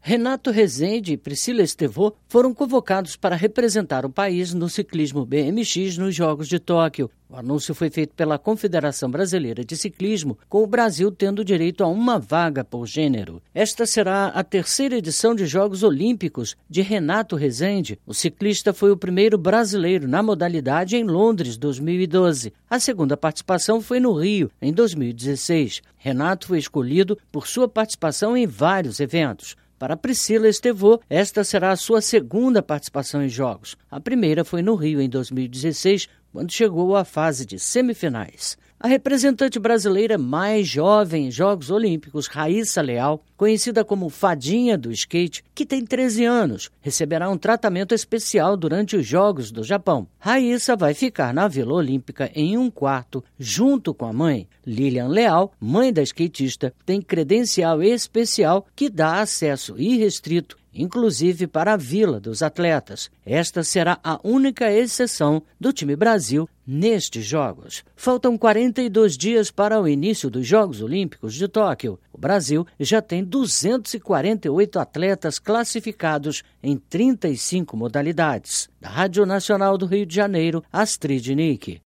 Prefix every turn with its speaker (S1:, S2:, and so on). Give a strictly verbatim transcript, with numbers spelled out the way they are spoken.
S1: Renato Rezende e Priscila Estevô foram convocados para representar o país no ciclismo B M X nos Jogos de Tóquio. O anúncio foi feito pela Confederação Brasileira de Ciclismo, com o Brasil tendo direito a uma vaga por gênero. Esta será a terceira edição de Jogos Olímpicos de Renato Rezende. O ciclista foi o primeiro brasileiro na modalidade em Londres, dois mil e doze. A segunda participação foi no Rio, em dois mil e dezesseis. Renato foi escolhido por sua participação em vários eventos. Para Priscila Estevô, esta será a sua segunda participação em Jogos. A primeira foi no Rio, em dois mil e dezesseis, quando chegou à fase de semifinais. A representante brasileira mais jovem em Jogos Olímpicos, Raíssa Leal, conhecida como Fadinha do Skate, que tem treze anos, receberá um tratamento especial durante os Jogos do Japão. Raíssa vai ficar na Vila Olímpica em um quarto, junto com a mãe. Lilian Leal, mãe da skatista, tem credencial especial que dá acesso irrestrito, inclusive para a Vila dos Atletas. Esta será a única exceção do time Brasil nestes Jogos. Faltam quarenta e dois dias para o início dos Jogos Olímpicos de Tóquio. O Brasil já tem duzentos e quarenta e oito atletas classificados em trinta e cinco modalidades. Da Rádio Nacional do Rio de Janeiro, Astrid Nick.